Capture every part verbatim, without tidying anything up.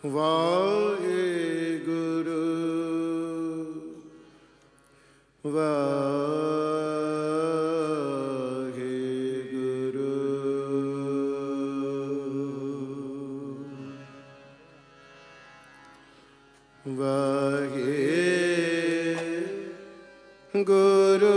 वाहेगुरु वाहेगुरु वाहेगुरु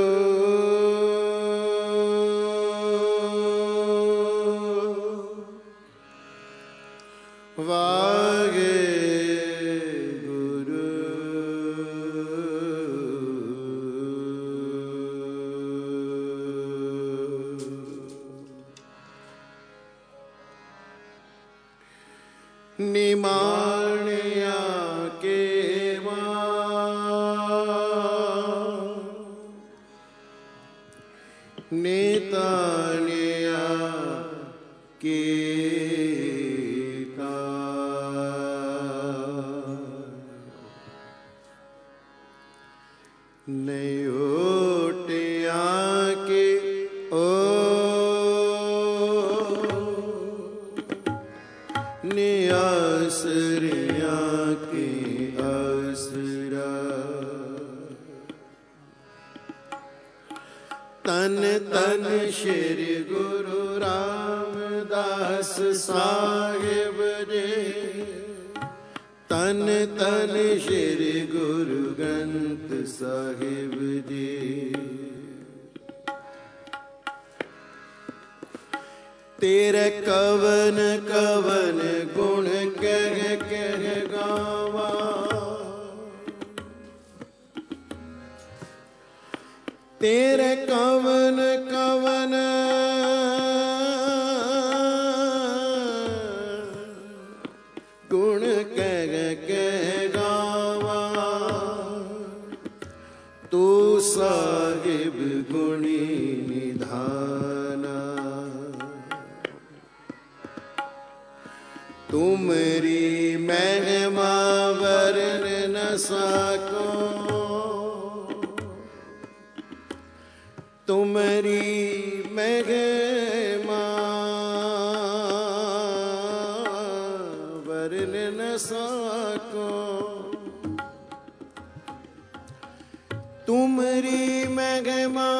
निमाणिया के नेतानिया के नयोटिया के ओ नियासरिया के असरा तन तन श्री गुरु रामदास साहिब जी तन तन श्री गुरु ग्रंथ साहिब जी तेरे कवन कवन गुण कह कह गावा तेरे कवन कवन गुण कह कह गावा तू साहिब गुणी निधाना तुमरी महिमा वर्ण न सको तुमरी महिमा वर्ण न सको तुमरी महिमा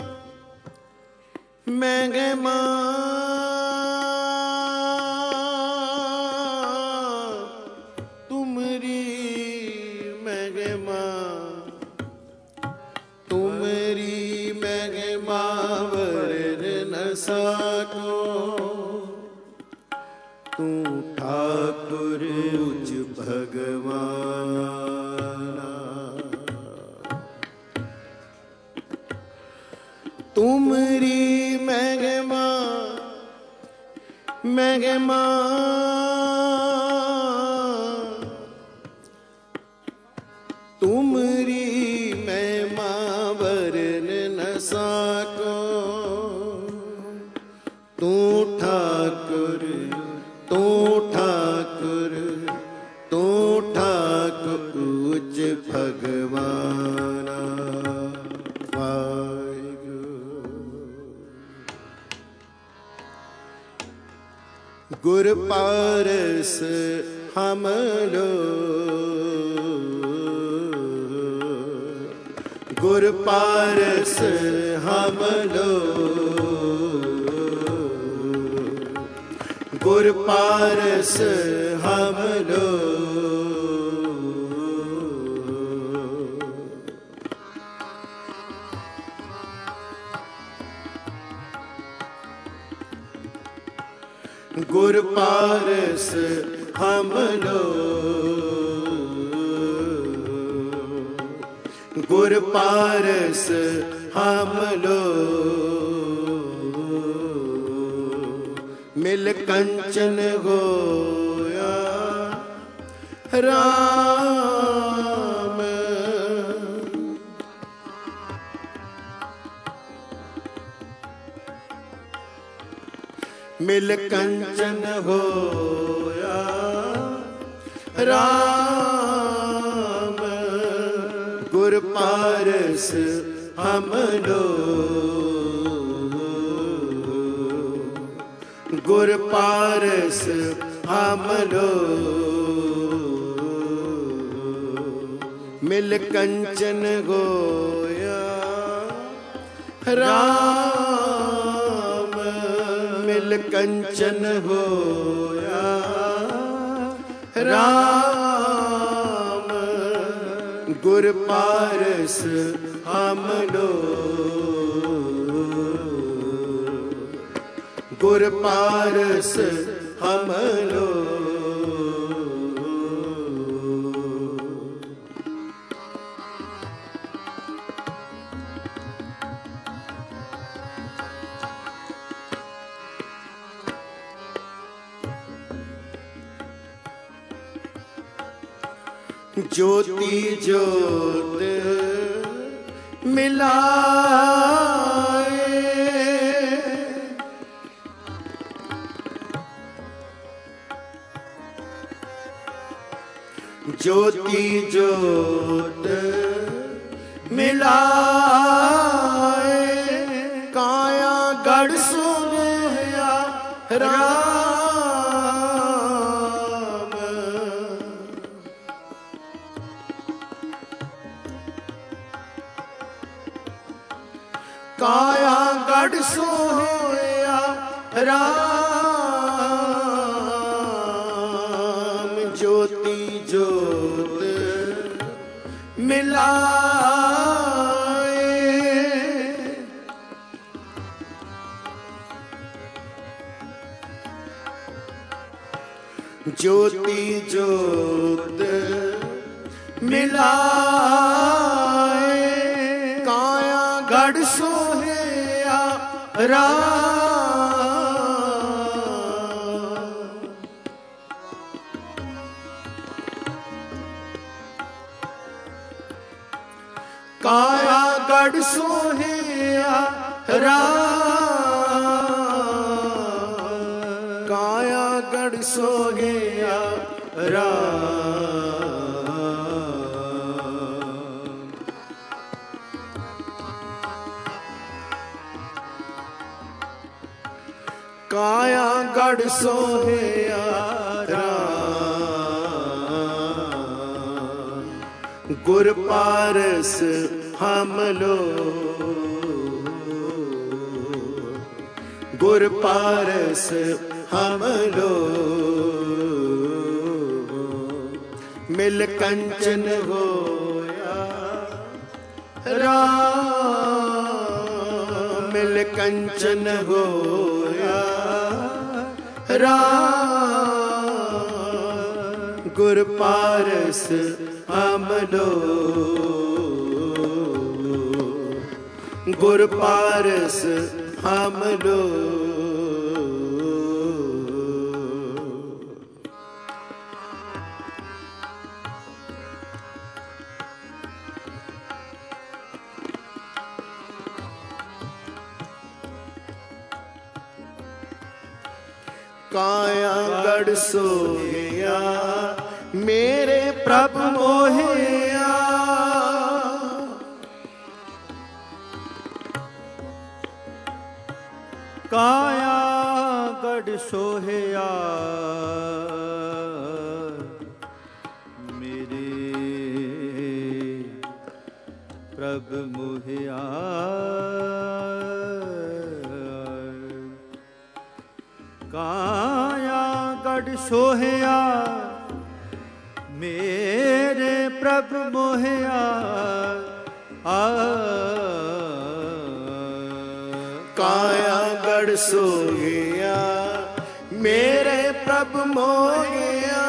महिमा तुमरी महिमा तुमरी महिमा वर्ण न सको तू ठाकुर उच्च भगवाना तुमरी महिमा महिमा तुमरी महिमा वर्ण न सको तू ठाकुर तू ठाकुर तू ठाकुर उच्च भगवाना गुर पारस हम लोग गुर पारस हम लोग गुर पारस हम लोग गुर पारस हम लोग गुर पारस हम लोग मिल कंचन होया राम मिल कंचन होया राम गुर पारस हम लोग गुर पारस हम लो मिल कंचन होया राम मिल कंचन होया राम गुर पारस हम लो गुर पारस हम लो ज्योति ज्योत मिलाए ज्योति ज्योत मिलाए काया गढ़ सोया राम काया गढ़ सोया राम ज्योति ज्योत मिलाए ज्योति ज्योत मिलाए काया गढ़ सोया राम काया गढ़ सोया राम काया गढ़ सोया राम काया गढ़ सोया राम गुर पारस हम लो गुर पारस हम लो मिल कंचन होया राम मिल कंचन होया राम गुर पारस हम लो गुर पारस हम लो काया गढ़ सोया मेरे प्रभु मोहिया काया गढ़ सोया मेरे प्रभु मोहिया काया गढ़ सोया मेरे प्रभु मोहिया काया गढ़ सोया मेरे प्रभु मोहिया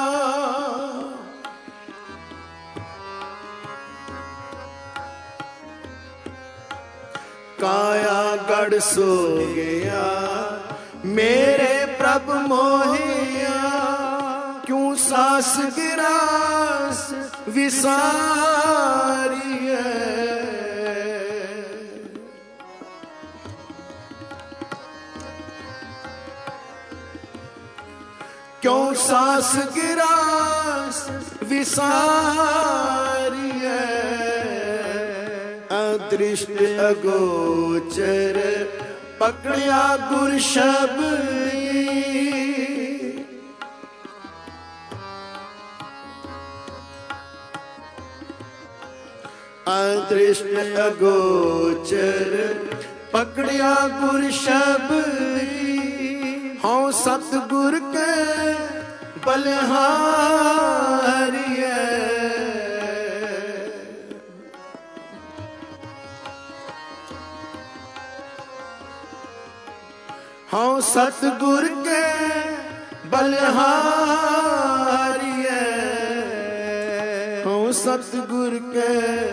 काया गढ़ सोया मेरे प्रभु मोहिया क्यों सास गिरास विसारी है क्यों सास गिरास विसारी है अदृष्ट अगोचर पकड़िया गुर शब्द अदृष्ट अगोचर पकड़िया गुर शबदी हूँ सतगुर के बलिहारिए हूँ सतगुर के बलिहारिए हूँ सतगुर के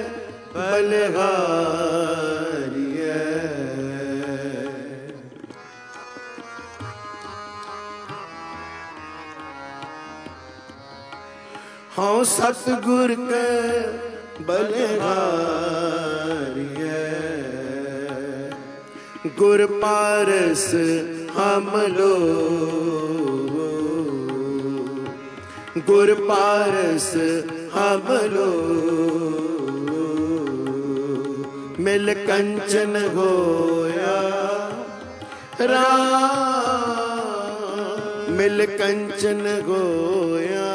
बलिहारिए हूँ सतगुर के बलिहारिए गुर पारस हम लोग गुर पारस हम लोग मिल कंचन होया राम मिल कंचन होया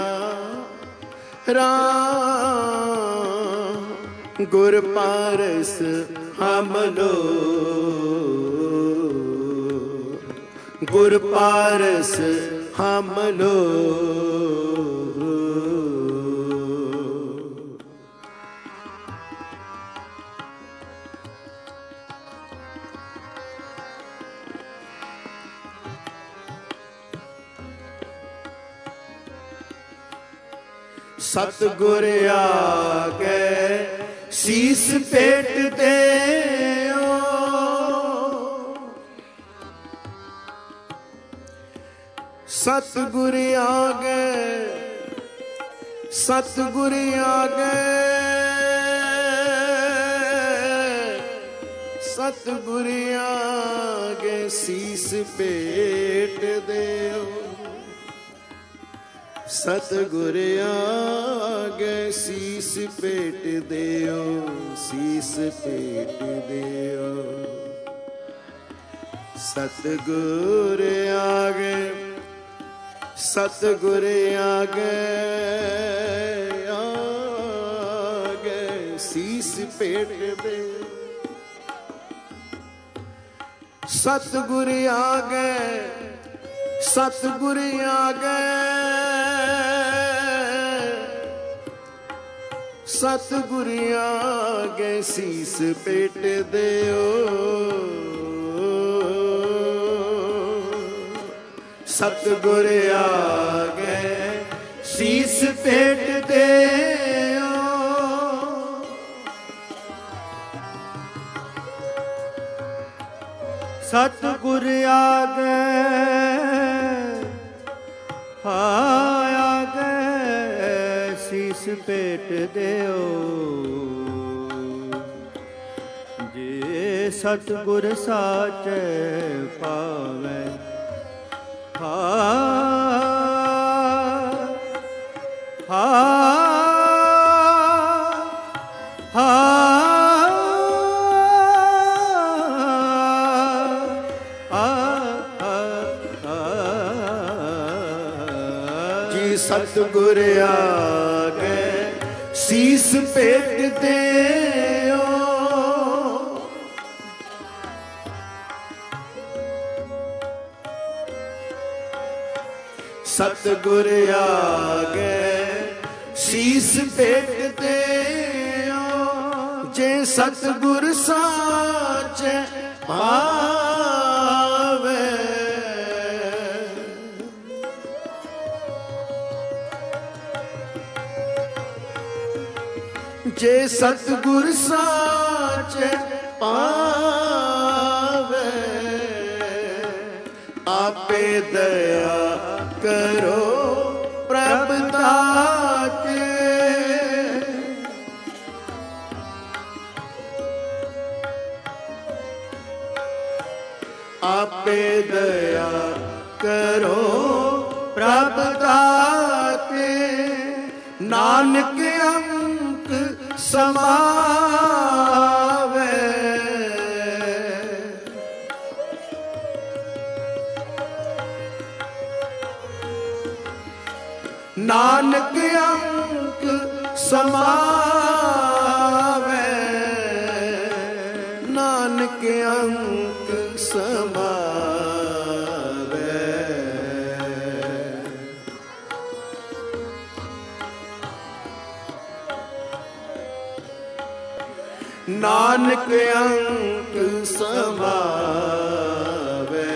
राम गुर पारस हम लोग गुर पारस हम लोग सतगुर आगे शीस पेट दे सतगुर आगे सतगुर आगे सतगुर आगे शीस पेट देओ सतगुर आगे शीस पेट देओ शीस पेट देओ सतगुर आगे सतगुर आगे आगे शीस पेट दे सतगुर आगे सतगुर आगे सतगुर आगे शीस पेट देओ सतगुर आगे शीस पेट देओ सतगुर आगे हाय आगे शीस पेट देओ जे सतगुर साचे पावे हा हा हा सतगुर आगे शीस पेट देओ सतगुर आगे शीस पेट देओ जे सतगुर साचे पावे जे सतगुर साचे पावे आपे दया करो प्रभ दाते आपे दया करो प्रभ दाते नानक अंक समावे नानक अंक समावे ਨਾਨਕ ਅੰਕ ਸਮਾਵੇ,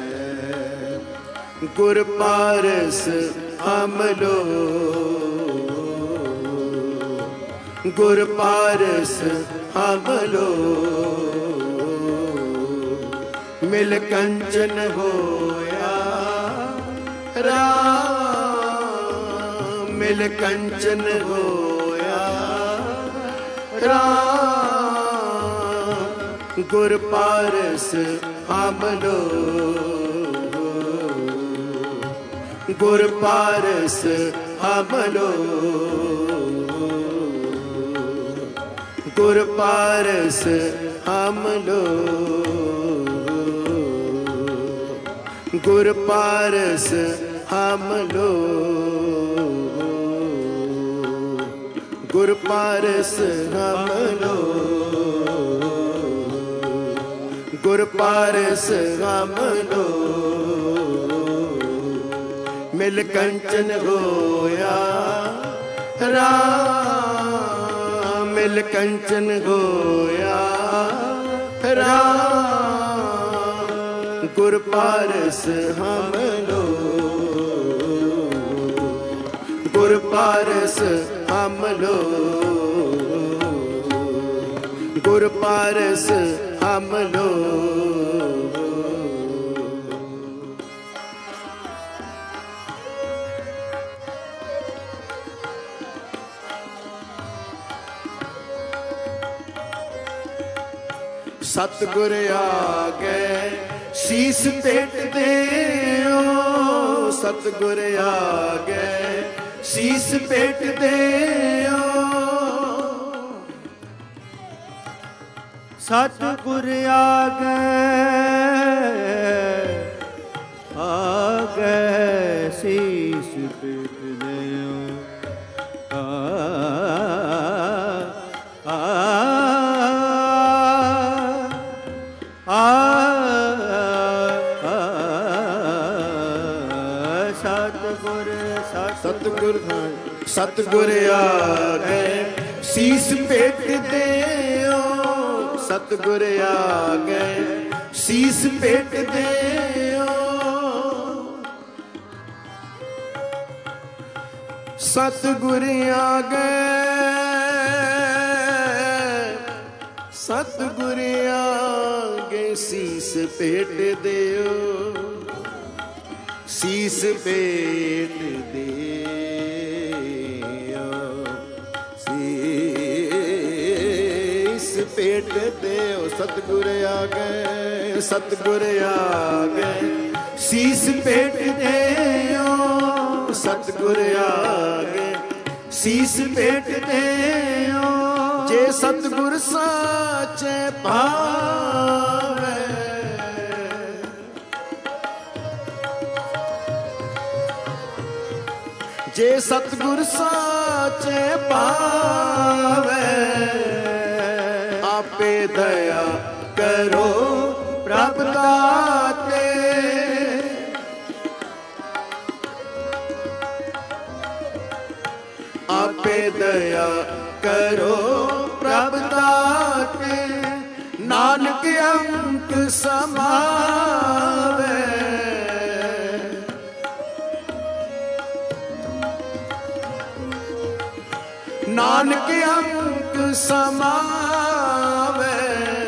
ਗੁਰ ਪਾਰਸ ਹਮਲੋ, ਗੁਰ ਪਾਰਸ ਹਮਲੋ, ਮਿਲ ਕੰਚਨ ਹੋਇਆ ਰਾਮ, ਮਿਲ ਕੰਚਨ ਹੋਇਆ ਰਾਮ, ਗੁਰ ਪਾਰਸ ਹਮਲੋ, ਗੁਰ ਪਾਰਸ ਹਮਲੋ, ਗੁਰ ਪਾਰਸ ਹਮਲੋ, ਗੁਰ ਪਾਰਸ ਹਮਲੋ, ਗੁਰ ਪਾਰਸ ਹਮਲੋ, ਗੁਰ ਪਾਰਸ ਹਮਲੋ, ਮਿਲ ਕੰਚਨ ਹੋਇਆ ਰਾਮ, ਮਿਲ ਕੰਚਨ ਹੋਇਆ ਰਾਮ, ਗੁਰ ਪਾਰਸ ਹਮਲੋ, ਗੁਰ ਪਾਰਸ ਹਮਲੋ, ਗੁਰ ਪਾਰਸ ਹਮਲੋ, ਸਤਿਗੁਰ ਆਗੇ ਸੀਸ ਭੇਟ ਦਿਓ, ਸਤਿਗੁਰ ਆਗੇ ਸੀਸ ਭੇਟ ਦਿਓ, ਸਤਿਗੁਰ ਆਗੇ ਆਗੇ ਸੀਸ ਭੇਟ ਦਿਓ, ਆ ਆ ਸਤਿਗੁਰ ਸਤਿਗੁਰ ਆਗੇ ਸੀਸ ਭੇਟ ਦਿਓ, ਸਤਿਗੁਰ ਆਗੇ ਸੀਸ ਭੇਟ ਦਿਓ, ਸਤਿਗੁਰ ਆਗੇ ਸਤਿਗੁਰ ਆਗੇ ਸੀਸ ਭੇਟ ਦਿਓ, ਸੀਸ ਭੇਟ ਦਿਓ, ਸੀਸ ਭੇਟ ਦਿਓ, ਸਤਿਗੁਰ ਆਗੇ ਸਤਿਗੁਰ ਆਗੇ ਸੀਸ ਭੇਟ ਦਿਓ, ਸਤਿਗੁਰ ਆਗੇ ਸੀਸ ਭੇਟ ਦਿਓ, ਜੇ ਸਤਿਗੁਰ ਸਾਚੇ ਭਾਵੇ, ਜੇ ਸਤਿਗੁਰ ਸਾਚੇ ਭਾਵੇ, ਆਪੇ ਦਇਆ ਕਰੋ ਪ੍ਰਭ ਦਾਤੇ, ਆਪੇ ਦਇਆ ਕਰੋ ਪ੍ਰਭ ਦਾਤੇ, ਨਾਨਕ ਅੰਕ ਸਮਾਵੇ, ਨਾਨਕ ਅੰਕ ਸਮਾਵੇ,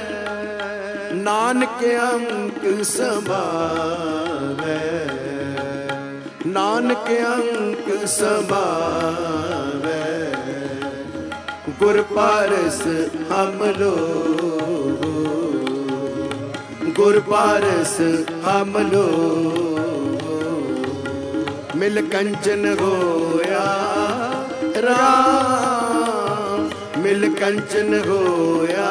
ਨਾਨਕ ਅੰਕ ਸਮਾਵੇ, ਨਾਨਕ ਅੰਕ ਸਮਾਵੇ, ਗੁਰ ਪਾਰਸ ਹਮਲੋ, ਗੁਰ ਪਾਰਸ ਹਮਲੋ, ਮਿਲ ਕੰਚਨ ਹੋਇਆ ਰਾਮ, ਮਿਲ ਕੰਚਨ ਹੋਇਆ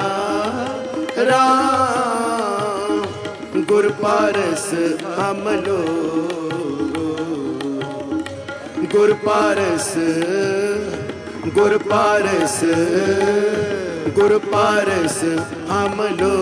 ਰਾਮ, ਗੁਰ ਪਾਰਸ ਹਮਲੋ, ਗੁਰ ਪਾਰਸ, ਗੁਰ ਪਾਰਸ, ਗੁਰ ਪਾਰਸ ਹਮਲੋ,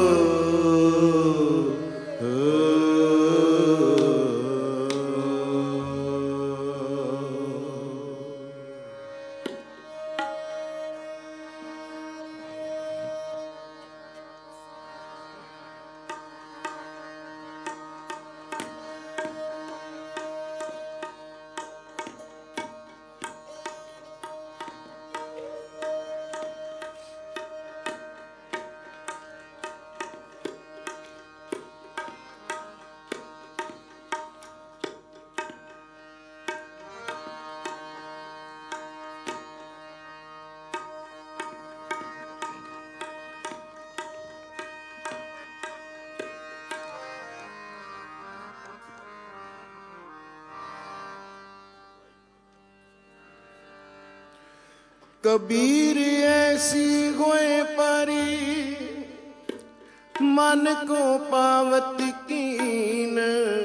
कबीर ऐसी होए परी मन को पावत कीन,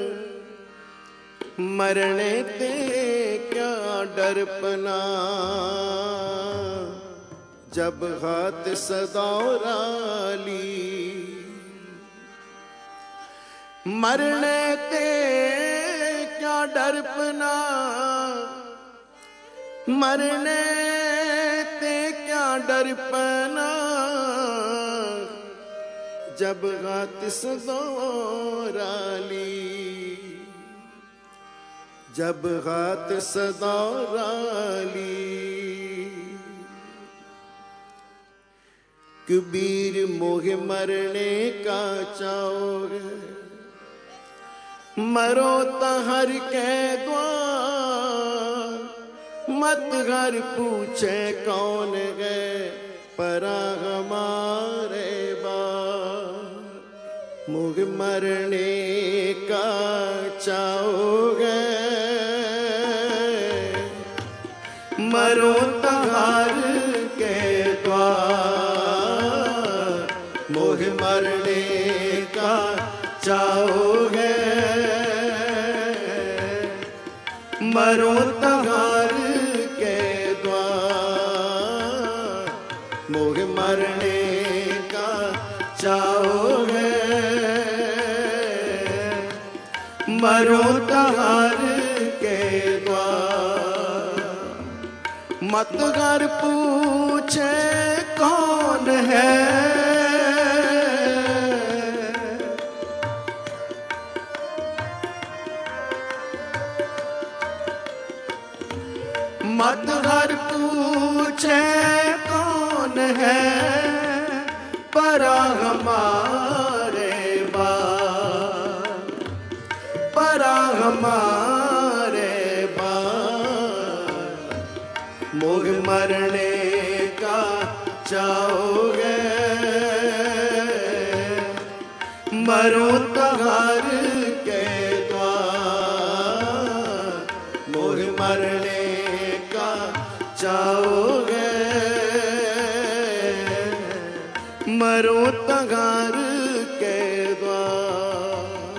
मरने ते क्या डरपना जब हाथ सदौरा ली। मरने ते क्या डरपना, मरने ते क्या डरपना जब हाथ सदौरा ली, जब हाथ सदौरा ली। कबीर मोह मरने का चाओ, मरो तहर के द्वार, मत घर पूछे कौन है परा हमारे बार। मुझ मरने का चाहोगे, मरो तहार के द्वार। मुझ मरने का चाहोगे, मरो तहार के द्वार। मुझ मरने का चाहोगे, मरो तहार के द्वार। मत घर पूछे कौन है, मत घर पूछे कौन है परा हमारे बार, परा हमारे बार। मुझ मरने का चाहोगे, मरो तहार के द्वार। मुझ मरने चाहोगे, मरो तहार के द्वार।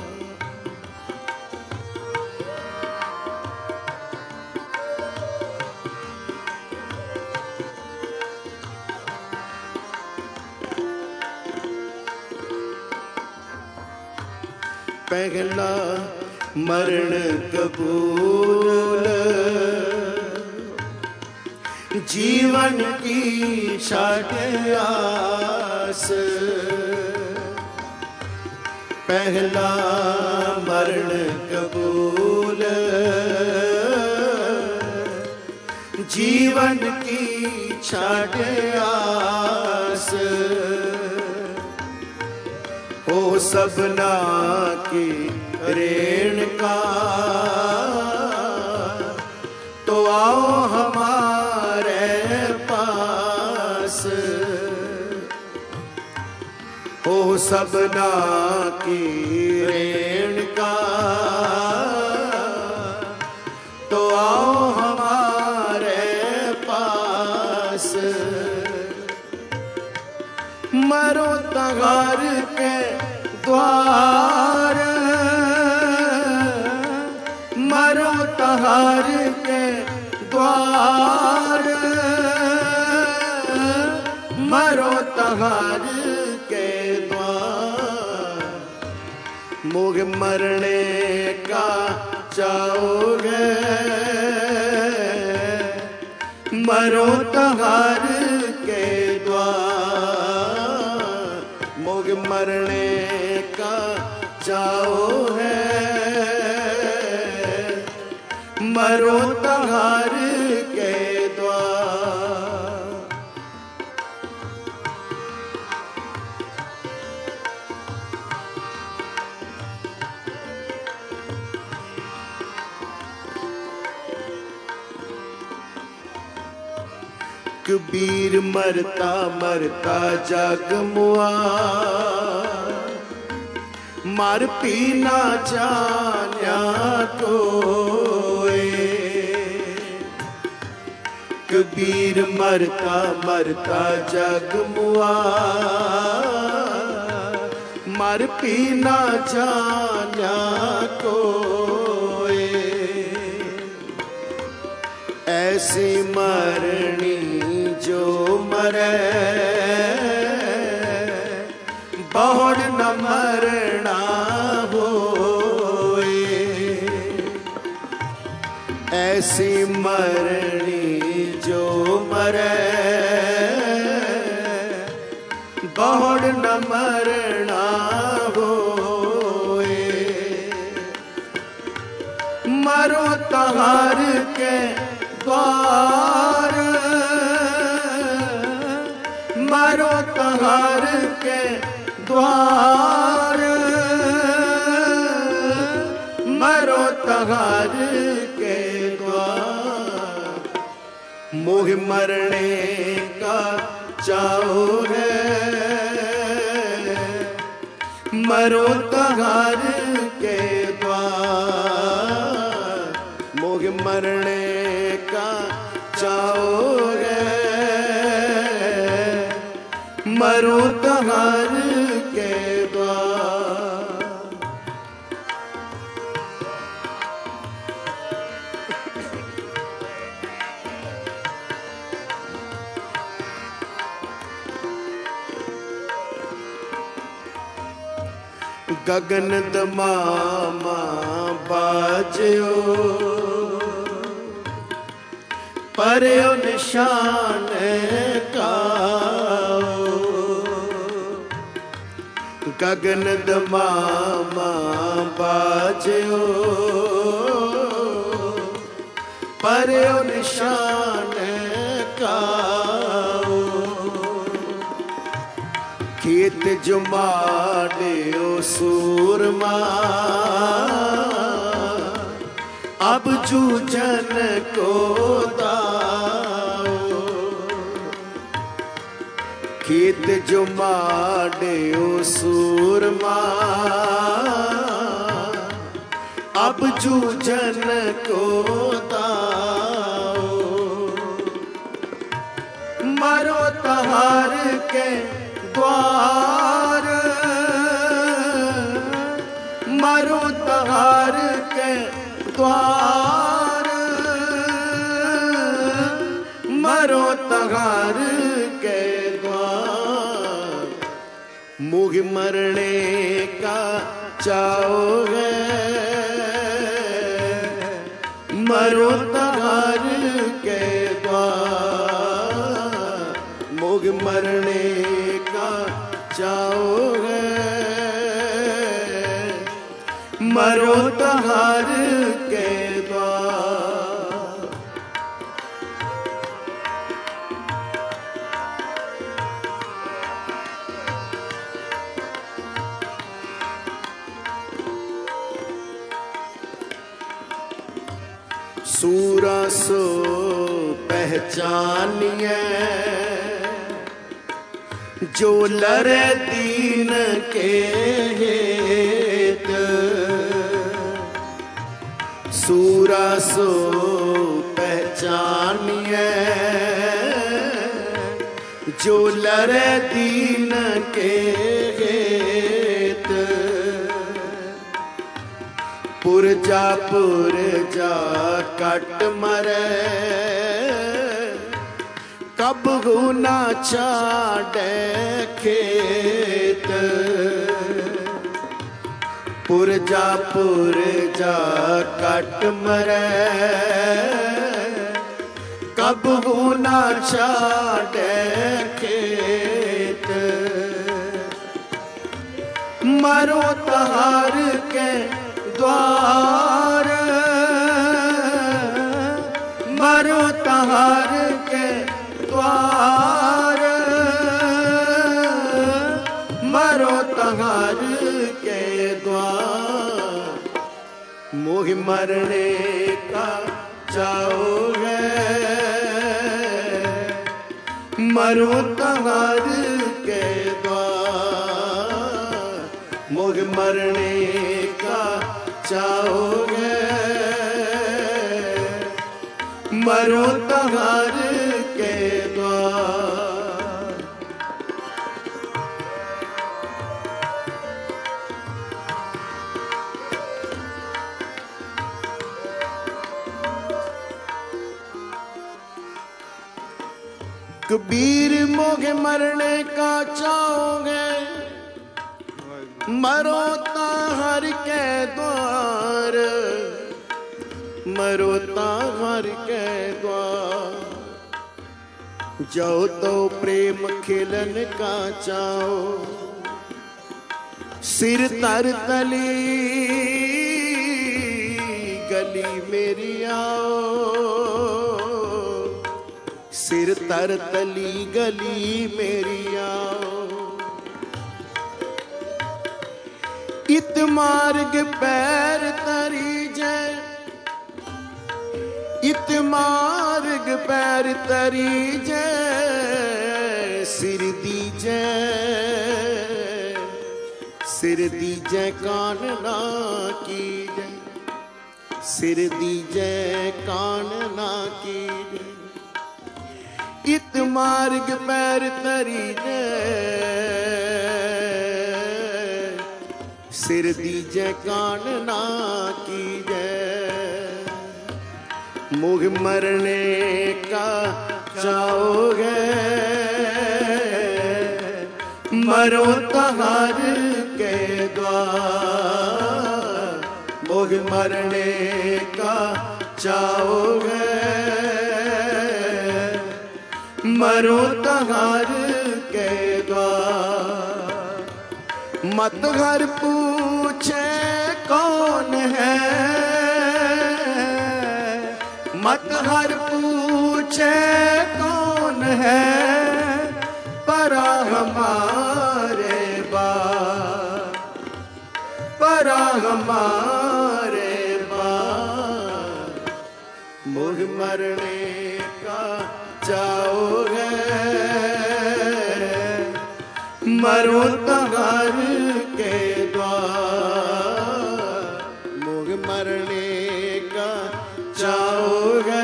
पहला मरण कबूल, जीवन की शाट आस। पहला मरण कबूल, जीवन की छाट आस। हो सबना की ऋण का तो आओ हमारे पास। हो सबना की ऋण का तो आओ हमारे पास। मरो तहार के द्वार, मरो तहार के द्वार। मरो तहार के द्वार। मुझ मरने का चाहोगे, मरो तहार के द्वार। मुझ मरने का चाहो है, मरो तहार के द्वार। कबीर मरता मरता जग मुआ, मर पी ना जान्या कोई। कबीर मरता मरता जग मुआ, मर पी ना जाना कोई। ऐसी मरनी जो मरे बहुड़ न मरना होए। ऐसी मरनी जो मरे बहुड़ न मरना होए। मरो तहार के द्वार, मरो तहार के द्वार, मरो तहार के द्वार। मोह मरने का चाहो है, मरो तहार के द्वार। मोह मरने का चाहो है, मरो तहार के द्वार। गगन दमामा बाजो पर्यो निशान काओ। गगन दमामा बाजो पर्यो निशान काओ। खेत जुमाड़ो सूरमा अब जूझन को दाओ। खेत जुमाड़ो सूरमा अब जूझन को दाओ। मरो तहार के द्वार, मरो तहार के द्वार, मरो तहार के द्वार। मुझ मरने का चाहो है, मरो तहार के द्वार। मुझ मरने का चाहो है, मरो तहार के द्वार। सूरा सो पहचानिए जो लरे दीन के हेत। सूरा सो पहचानिए जो लरे दीन के हेत। पुरजा पुरजा कट मरे कब गुना छाड़े खेत। पुरजा पुरजा कट मरे कब गुना छाड़े खेत। मरो तहार के द्वार, मरो तहार के द्वार, मरो तहार के द्वार। मोह मरने का चाहो है, मरो तहार के द्वार। मोह मरने का चाहोगे मरो तहार के द्वार। कबीर मोगे मरने का चाहोगे, मरो ता हर के द्वार, मरो ता हर के द्वार। जाओ तो प्रेम खिलन का चाहो, सिर तर तली गली मेरी आओ, सिर तर तली गली मेरी आओ। इत मार्ग पैर तरी जय, इत मार्ग पैर तरी जय, सिर दी जय, सिर दी जय कान ना की जय, सिर दी जय कान ना की जय। इत मार्ग पैर तरी जय, सिर दीजे कान ना की जय। मुझ मरने का चाहोगे, मरो तहार के द्वार। मुझ मरने का चाहोगे, मरो तहार के द्वार। मत घर पूछे कौन है, मत घर पूछे कौन है, परा हमारे बाप, परा हमारे बाप। मुझ मरने का चाहोगे, मरो तहार के द्वार। मुझ मरने का चाहोगे,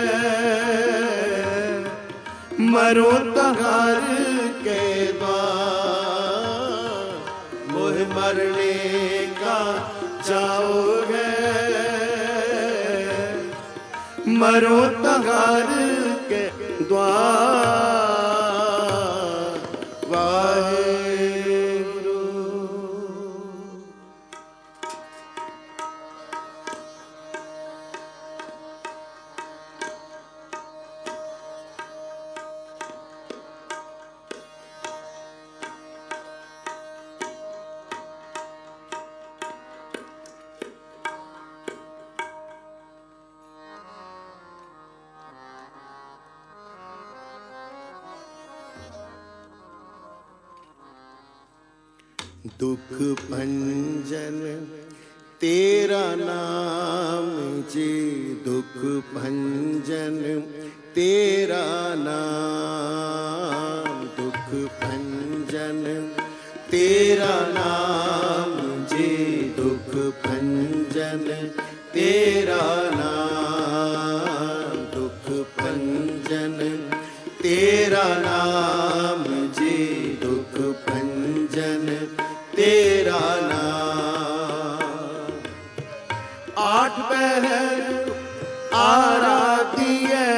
मरो तहार के द्वार। मुझ मरने का चाहोगे, मरो तहार के द्वार। वाहेगुरु। दुख भंजन तेरा नाम जी, दुख भंजन तेरा नाम, दुख भंजन तेरा नाम जी, दुख भंजन तेरा नाम, दुख भंजन तेरा नाम जी, दुख भंजन तेरा नाम। आठ पहर आराती है,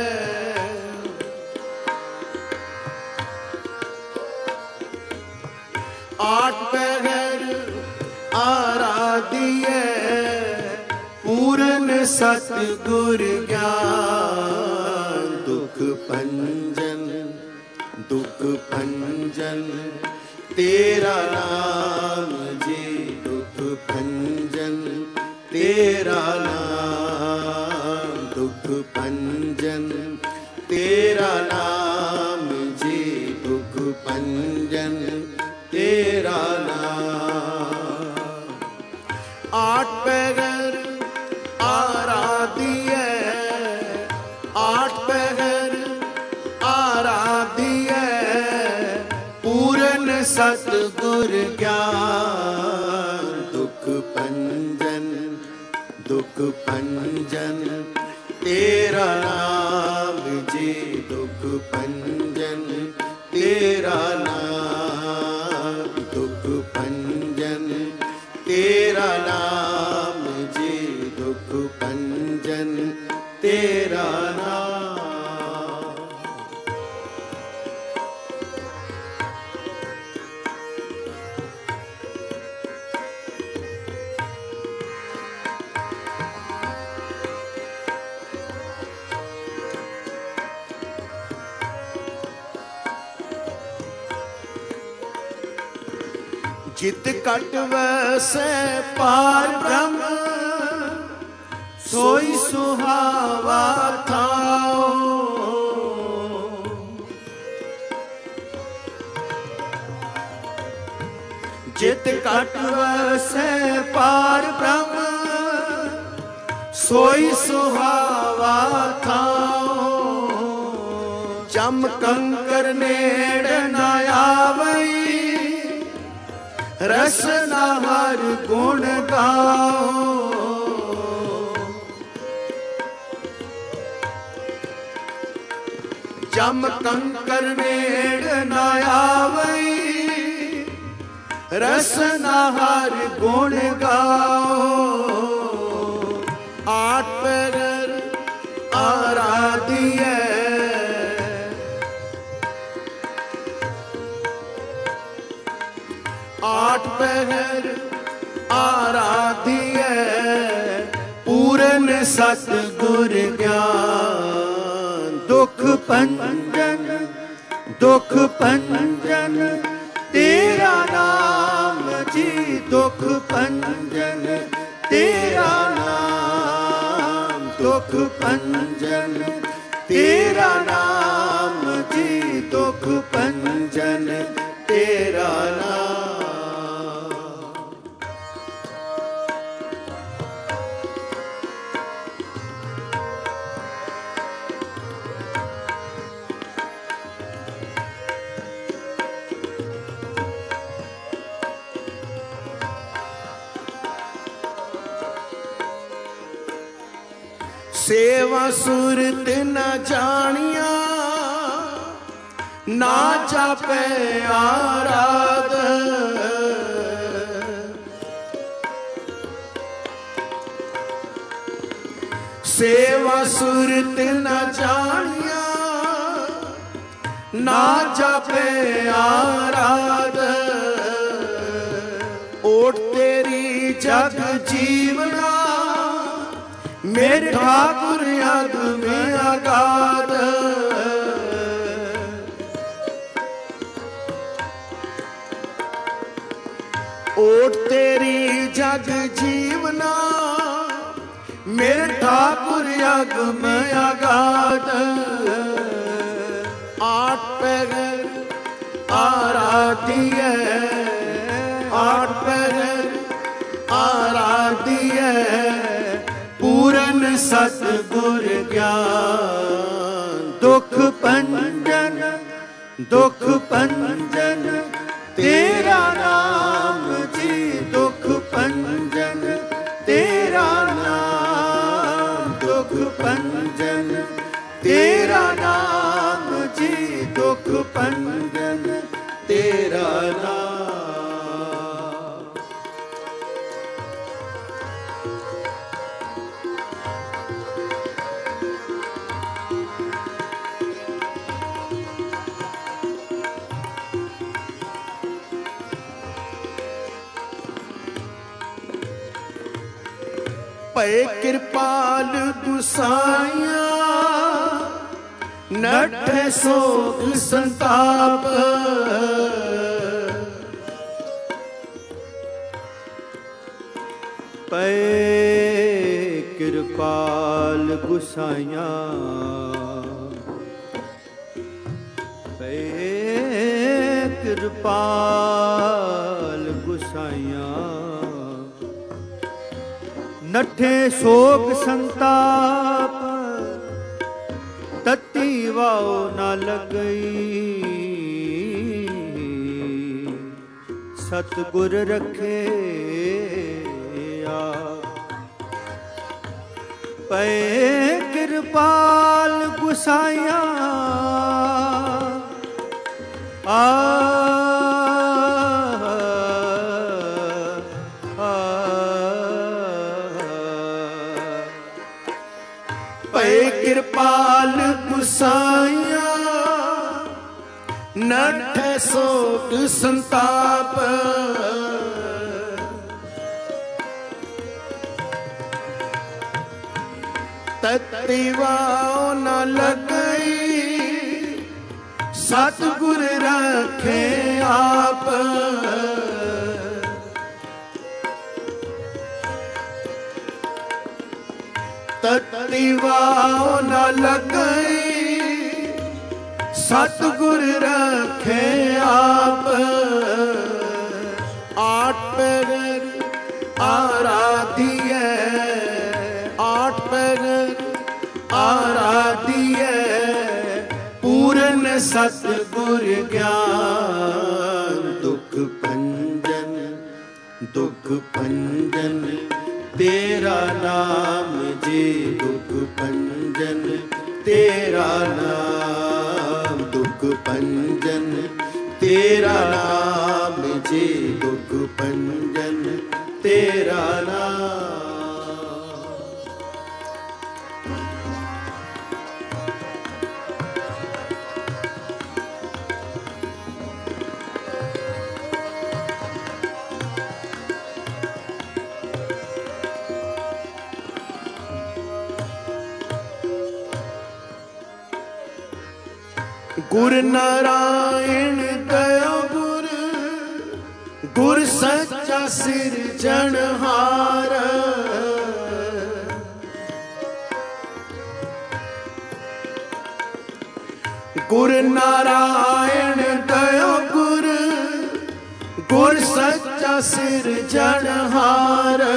आठ पहर आराती है, पूरन सतगुर ज्ञान। दुख भंजन, दुख भंजन तेरा नाम जी, दुख भंजन तेरा नाम, दुख भंजन तेरा नाम जी, दुख भंजन तेरा नाम। आठ पहर आराधी है, आठ पहर आराधी है, पूरन सतगुर ज्ञान। दुख भंजन, दुख भंजन तेरा नाम जी, दुख भंजन तेरा नाम, दुख भंजन तेरा नाम जी, दुख भंजन तेरा नाम। जित कट वैसे पार ब्रह्म, सोई सुहावा थाओ। जित कट वैसे पार ब्रह्म, सोई सुहावा थाओ। जम कंकर नेड़ न आवई, रसना हर गुण गाओ। जम कंकर नेड़ न आवई, रसना हर गुण गाओ। आठ पैर आराधिए, आठ पहर आराधिए, पूरन सतगुर ज्ञान। दुख भंजन दुख भंजन तेरा नाम जी, दुख भंजन तेरा नाम, दुख भंजन तेरा नाम जी, दुख भंजन तेरा नाम। सेवा सुरत न जानिया, ना जापे आराध। सेवा सुरत न जानिया, ना जापे आराध। ओट तेरी जग जीवना, मेरे ठाकुर याद में आगाध। ओट तेरी जग जीवना, मेरे ठाकुर याद में आगाध। आठ पैर आराधिए, आठ पैर आराधिए, पूरन सतगुर ज्ञान। दुख भंजन दुख भंजन तेरा नाम जी, दुख भंजन तेरा नाम, दुख भंजन तेरा नाम जी, दुख भंजन तेरा नाम। पै कृपाल गुसाइया, नठे सोग संताप। पै कृपाल गुसाइया, पै कृपाल गुसाइया। नठे सोग संताप, तती वाओ न लगई। सतगुर रखे आ, पै कृपाल गुसाइया आ, आ, पै कृपाल गुसाइया नठ शोक संताप तत्तिवाओ न लगई सतगुर रखे आप तत्तिवाओ न लगई सतगुर रखे आप आठ पैर आराधिए आठ पैर आराधिए पूर्ण सतगुर ज्ञान दुख भंजन दुख भंजन तेरा नाम जी दुख भंजन तेरा नाम दुख भंजन तेरा नाम जी दुख भंजन तेरा नाम। गुर नारायण दया गुर गुर सच्चा सिरजनहार गुर नारायण दया गुर गुर सच्चा सिरजनहार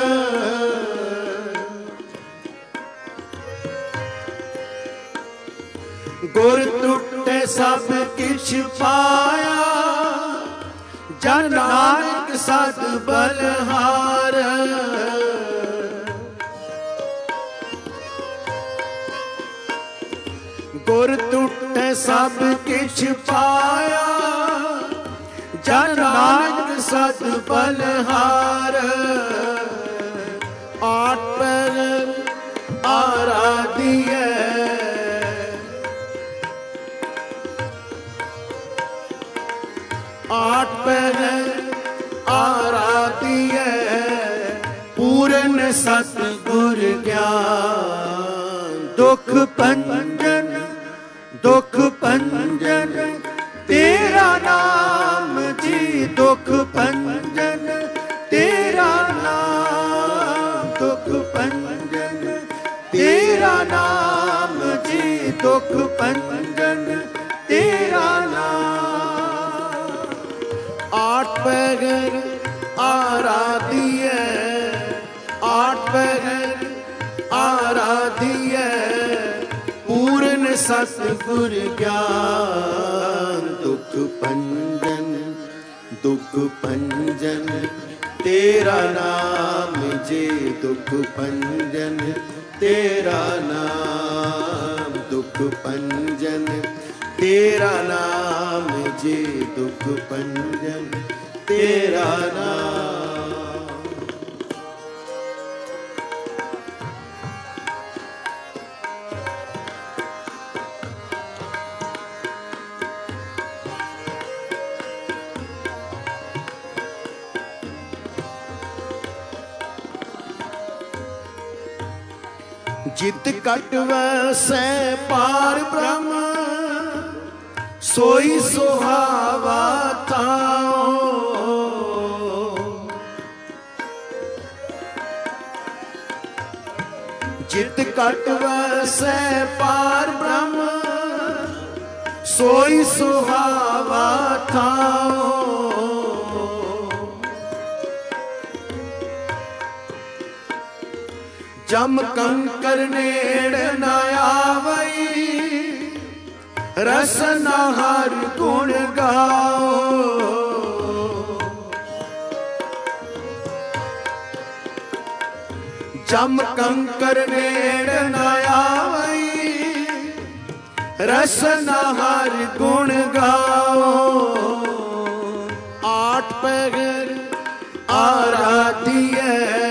गुर टुटे सब किछ पाया जन नानक सद बलहार गुर टुटे सब किछ पाया जन नानक सद बलहार आठ पैर आराधिए आठ पैर आराधिए पूर्ण सतगुर ज्ञान दुख भंजन दुख भंजन तेरा नाम जी दुख भंजन तेरा नाम दुख भंजन तेरा नाम जी दुख भंजन तेरा नाम। आठ पैर आराधिए आठ पैर आराधिए पूर्ण सतगुर ज्ञान दुख भंजन दुख भंजन तेरा नाम जी दुख भंजन तेरा नाम दुख भंजन तेरा नाम जी दुख भंजन तेरा नाम। जित कट वसै पार ब्रह्म सोई सुहावा ताओ जित कट वसै पार ब्रह्म सोई सुहावा ताओ जम कंकर नेड़ न आवई रसना हर गुण गाओ जम कंकर नेड़ न आवई रसना हर गुण गाओ। आठ पहर आराध्य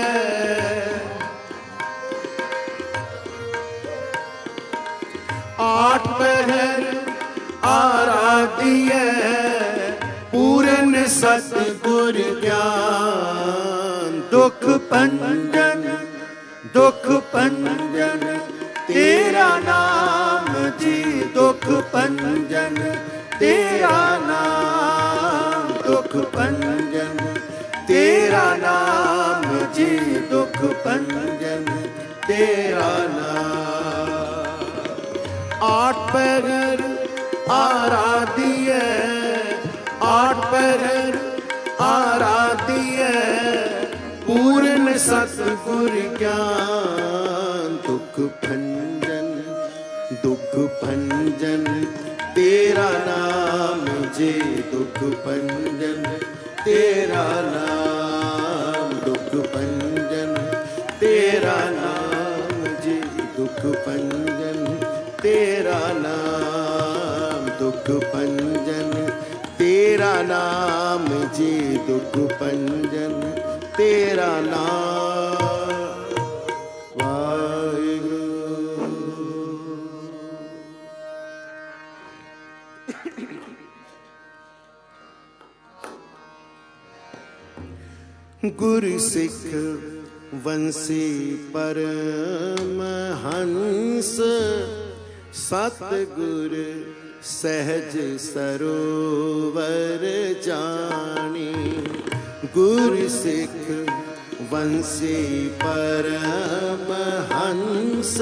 आठ पहर आराध्य पूर्ण सतगुर ज्ञान। दुख पंजन दुख पंजन तेरा नाम जी, दुख पंजन तेरा नाम, दुख पंजन तेरा नाम जी, दुख पंजन तेरा नाम। आठ पहर आराध्य आठ पहर आराध्य पूर्ण सतगुर ज्ञान। दुख भंजन दुख भंजन तेरा नाम जी, दुख भंजन तेरा नाम, दुख भंजन तेरा नाम जी, दुख भंजन तेरा नाम, दुख भंजन तेरा नाम जी, दुख भंजन तेरा नाम। वाहिगुरू। गुरु सिख वंशी परमहंस, सतगुर सहज सरोवर जानी। गुरु सिख वंशी परमहंस,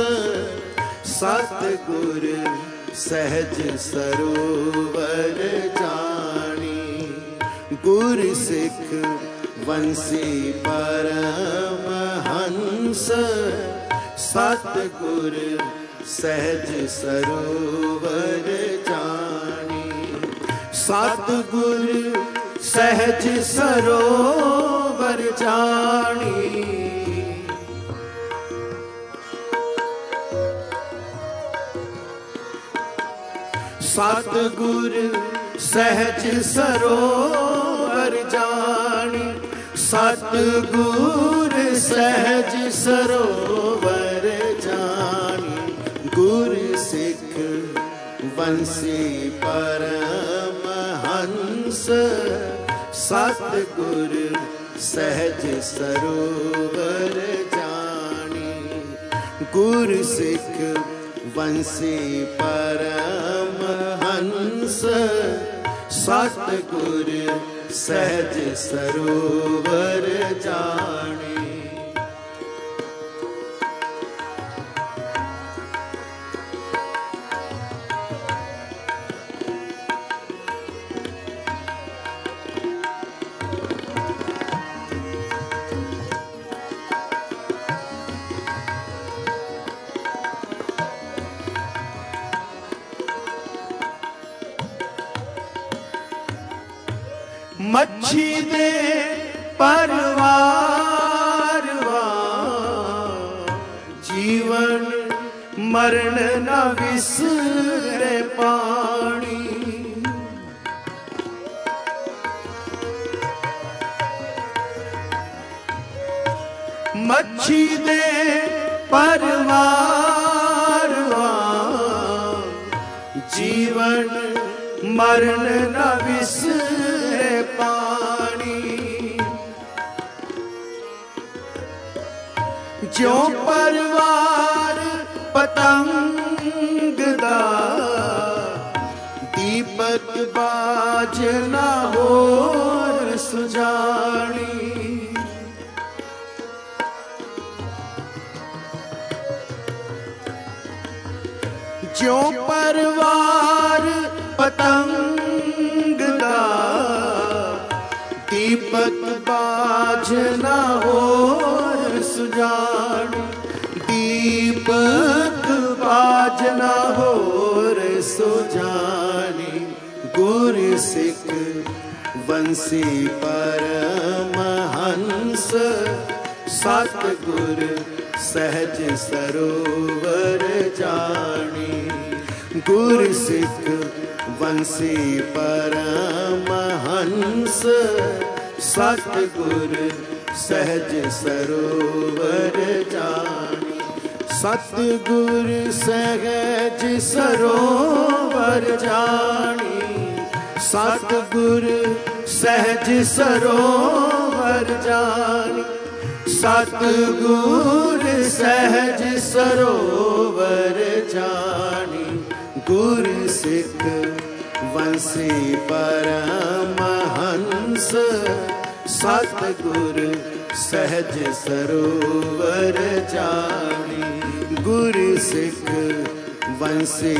सतगुर सहज सरोवर जानी। गुरु सिख वंशी परमहंस, सतगुर सहज सरोवर जानी। सतगुर सहज सरोवर जानी। सतगुर सहज सरोवर जानी। सतगुर सहज सरोवर जानी। गुरु सिख वंशी परमहंस, सतगुर सहज सरोवर जानी। गुरु सिख वंशी परमहंस, सतगुर सहज सरोवर जानी। मच्छी दे परवार जीवन मरण न विसरे पानी। मच्छी दे परवार जीवन मरण न विसरे पानी। जो परवार पतंग दा दीपक बाज न होर सुजानी। जो परवार पतंग दा दीपक बाज न होर सुजानी। दीपक बाज न होर सुजानी। गुरु सिख वंशी परमहंस, सतगुर सहज सरोवर जानी। गुर सिख बंसी परमहंस सतगुर सहज सरोवर जानी। सतगुर सहज सरोवर जानी, सतगुर सहज सरोवर जानी, सतगुर सहज सरोवर जानी। गुर सिख बंसी परमहंस सतगुर सहज सरोवर जानी। गुर सिख बंसी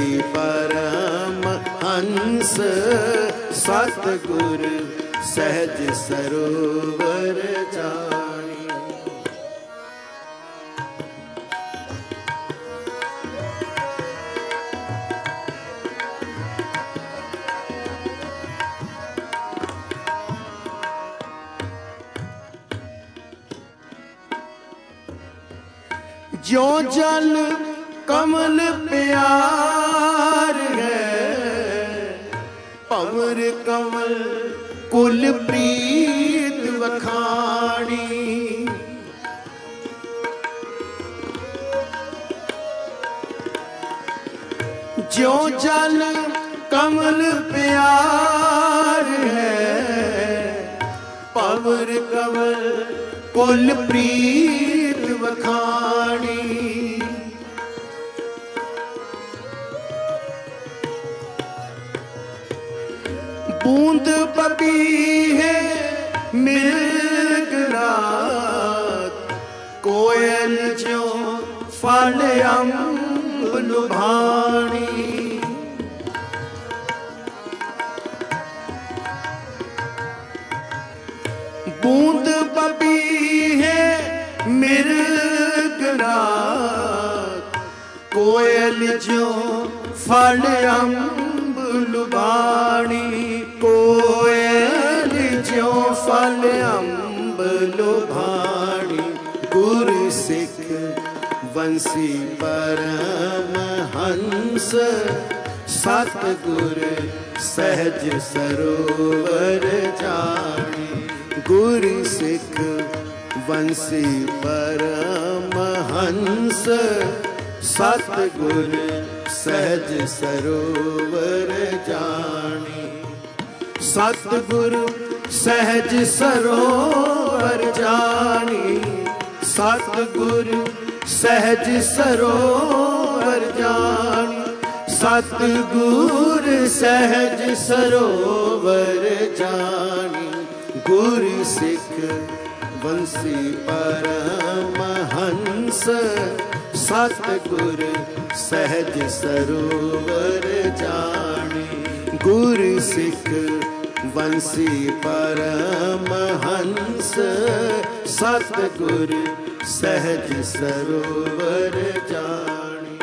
परमहंस सतगुर सहज सरोवर जानी। जो जल कमल प्यार है, पवर कमल कुल प्रीत वखाणी। जो जल कमल प्यार है, पवर कमल कुल प्रीत वखाणी। बूंद बबी है मृगनाथ, कोयल जो फल अम्ब लुभानी। बूंद बबी है मृगनाथ, कोयल जो फल अम्ब लुभानी। कोयल जो फल अम्ब लुभानी। गुर सिख बंसी परमहंस सतगुर सहज सरोवर जानी। गुर सिख बंसी परमहंस सतगुर सहज सरोवर जानी। सतगुर सहज सरोवर जानी, सतगुर सहज सरोवर जानी। सतगुर सहज सरोवर जानी। गुर सिख बंसी परमहंस सतगुर सहज सरोवर जानी। गुर सिख बंसी परमहंस सतगुर सहज सरोवर जानी।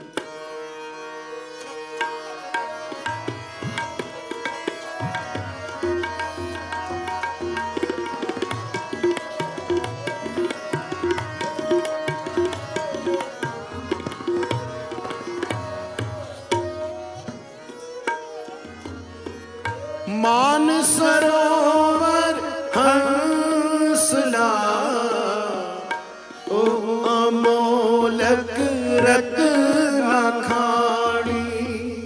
मान सरोवर हंसला, ओ अमोलक रत्न खानी।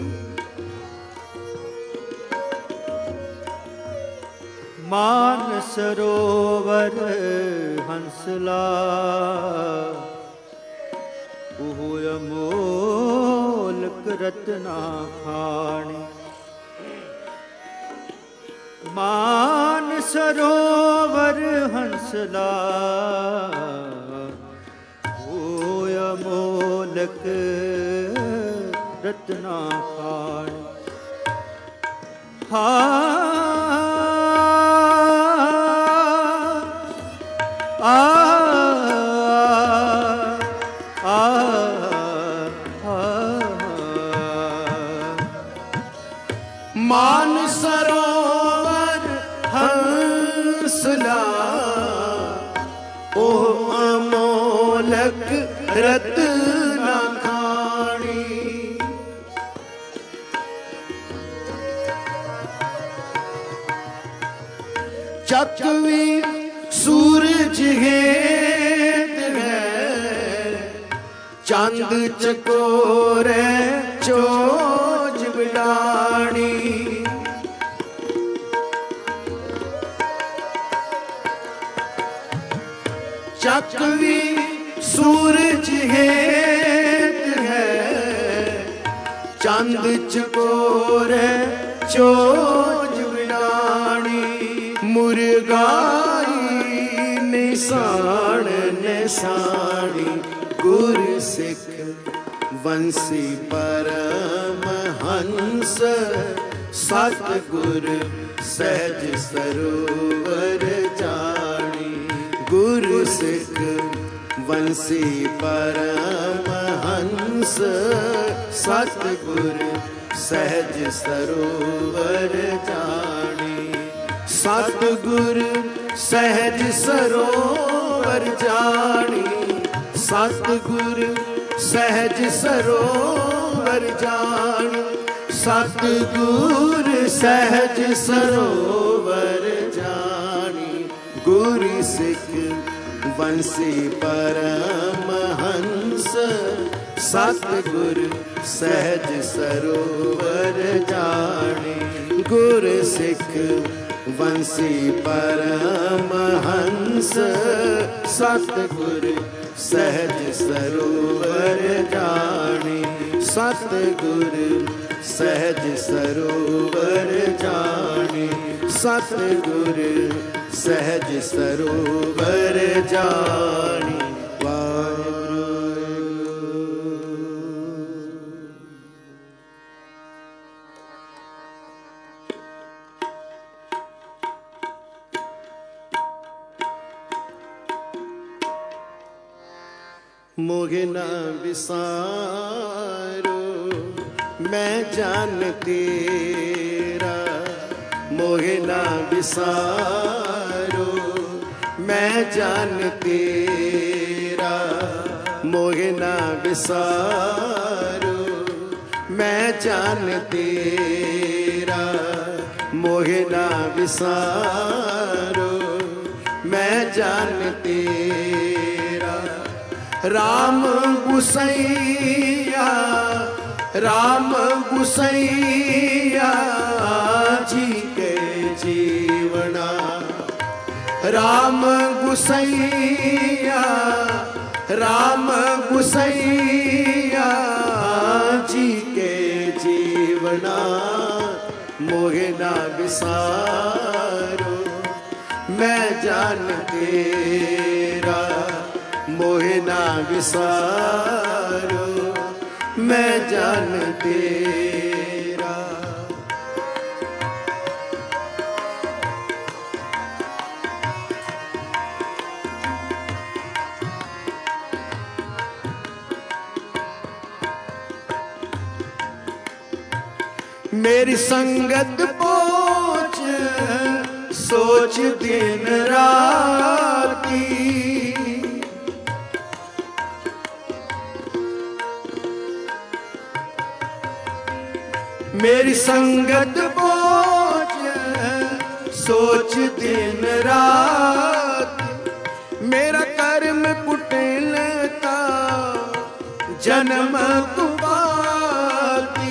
मान सरोवर हंसला, ओ अमोलक रत्न खानी। मान सरोवर हंसला, ओ अमोलक रत्न खानी। हा आ आ मान सरोवर हंसला, ओ अमोलक रत्न खानी। चकवी सूरज हेत है, चांद चकोरे चोज बिडाणी। चकवी सूरज हेत है, चांद चकोरे चोज बिडाणी। मुर्गाई निशान निशानी, गुर सिख वंशी परम हंस। सतगुर सहज सरोवर जानी, गुरु सिख वंशी परम हंस। सतगुर सहज सरोवर जानी, सतगुर सहज सरोवर जानी। सतगुर सहज सरोवर जानी, सतगुर सहज सरोवर जानी। गुरु सिख वंशी परम हंस, सतगुर सहज सरोवर जानी। गुरु सिख वंशी परम हंस, सतगुर सहज सरोवर जानी। सतगुर सहज सरोवर जानी, सतगुर सहज सरोवर जानी। मोहे न विसारो मैं जान तेरा, मोहे न विसारो मैं जान तेरा। मोहे न विसारो मैं जान तेरा, मोहे न विसारो मैं जान तेरा। राम गुसैया राम गुसैया जी के जीवना। राम गुसैया राम गुसैया जी के जीवना। मोहे ना विसारो मैं जान तेरा, मोहे ना विसारो मैं जान तेरा। मेरी संगत पहुँच सोच दिन राती। मेरी संगत बोझ सोच दिन रात। मेरा कर्म कुटिलता जन्म कुपाती।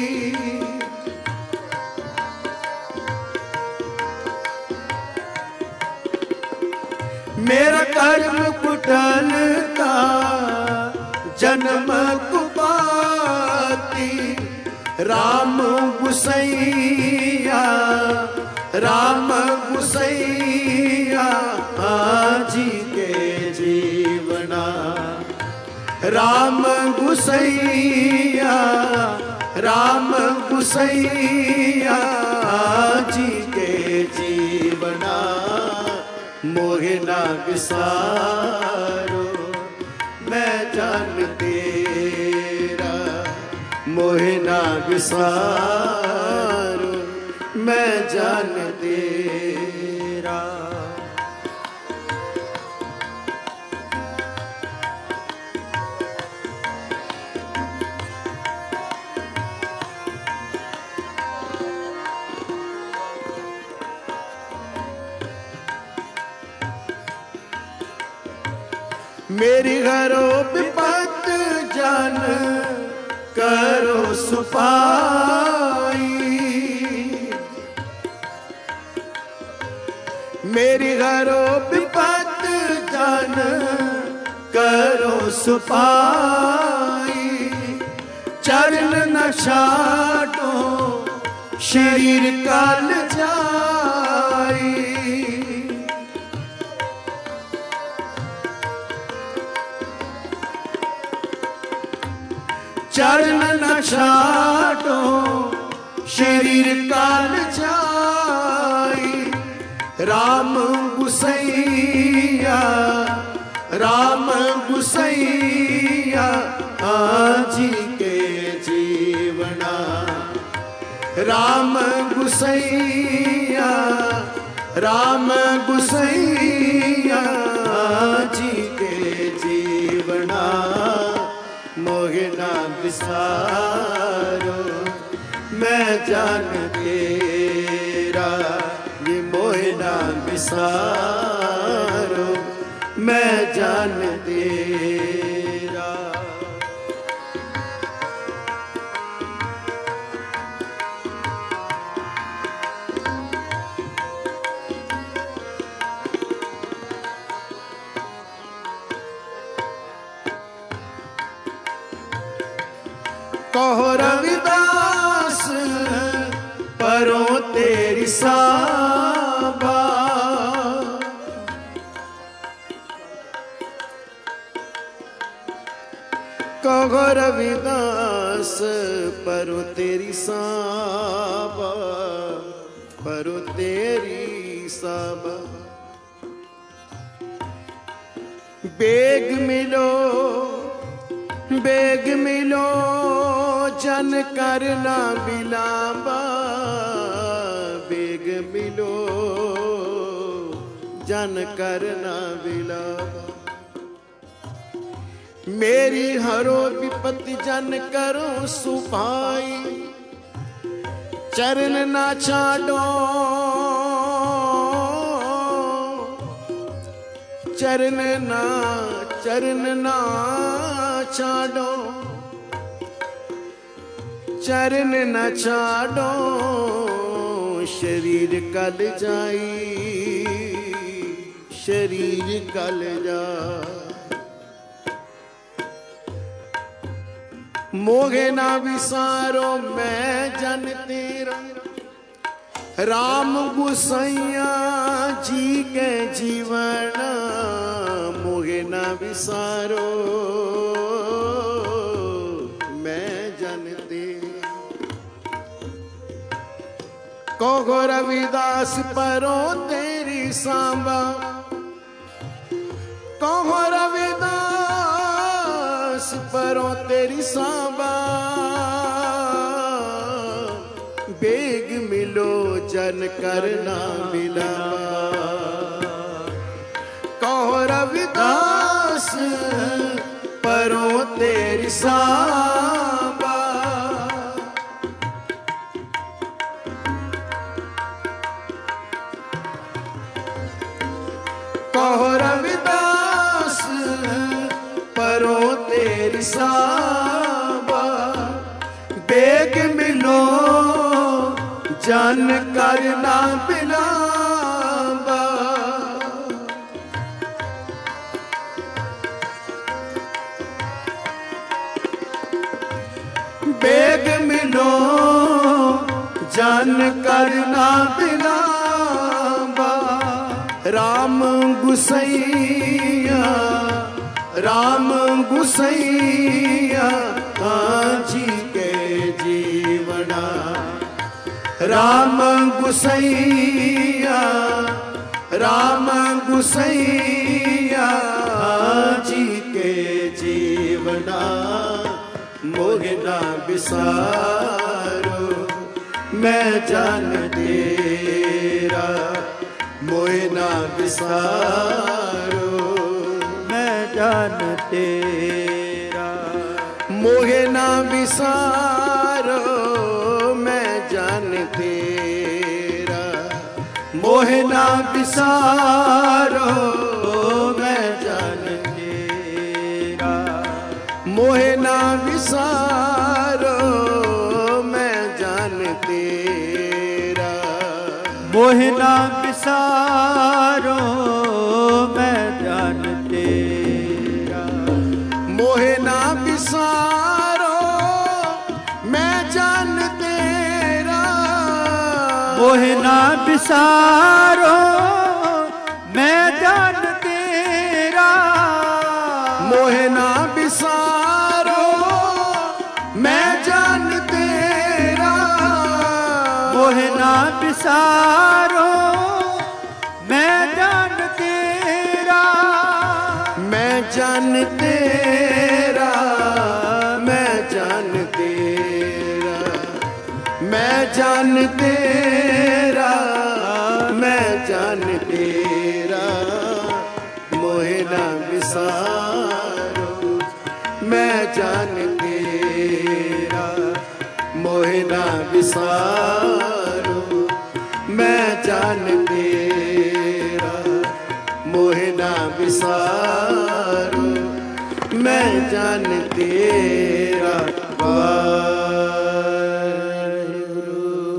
मेरा कर्म कुटिलता जन्म कुपाती। राम गुसैया राम गुसैया जी के जीवना। राम गुसैया राम गुसैया जी के जीवना। मोहे ना विसारो मैं जान तेरा, मोहे ना विसारो मैं जान तेरा। मेरी घरो विपत जान करो सुपाई, मेरी घरो विपत जान करो सुपाई, चरण न छाटो शरीर काल जाई, चरण न छाटो शरीर काल जाई, राम गुसैया राम गुसैया आजी के जीवना, राम गुसैया राम गुसैया आजी के जीवना, मोहना विसारो मैं जान तेरा, ये मोहना विसारो मैं जान तेरा। कहो रविदास परो तेरी साबा, कहो रविदास परो तेरी साबा, परो तेरी साबा, बेग मिलो बेग मिलो जन करना बिलाबा, बेग मिलो जन करना बिलाबा, मेरी हरो विपत्ति जन करो सुपाई, चरण ना छाड़ो चरण ना चरण ना छाड़ो चरण न छाड़ो शरीर कल जाई, शरीर कल जा, मोहे ना विसारो मैं जन तेरा, राम गुसैया जी के जीवन, मोहे ना विसारो मैं जन तेरा, कहो रविदास परो तेरी सांबा, कहो रविदास परो तेरी सांबा, बेग मिलो जन करना मिला, कहो रविदास परो तेरी सांबा, कहो रविदास परो तेरी सांबा, बेग मिलो जन करना बिलाबा, बेग मिलो जन करना बिलाबा, राम गुसैया राम गुसैया आजी के जीवना, राम गुसैया राम गुसैया जी के जीवना, मोहना विसारो मैं जान तेरा, मोहना विसारो मैं जान तेरा, मोहना विसारो मैं जान तेरा, मोहना विसारो मैं जान तेरा। विसारो मैं जान तेरा। मोहे ना विसारो मैं जान तेरा। मोहे ना विसारो मैं जान तेरा। मोहे ना विसारो मैं जान तेरा। मोहे ना विसारो मैं जान तेरा। मोहे ना विसारो मैं जान तेरा। मैं जान तेरा मैं जान तेरा। मैं जान तेरा मैं जान तेरा। मोहे ना विसारो मैं जान तेरा। मोहे ना विसारो मैं जान तेरा। मोहे ना विसारो मैं जान तेरा। वाहिगुरु।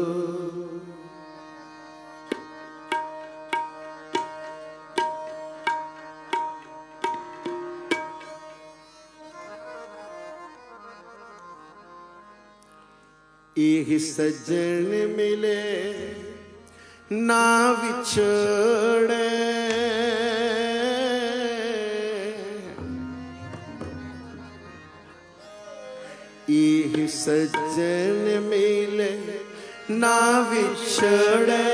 एह सज्जन मिले ना विछड़े। एह सज्जन मिले ना विछड़े।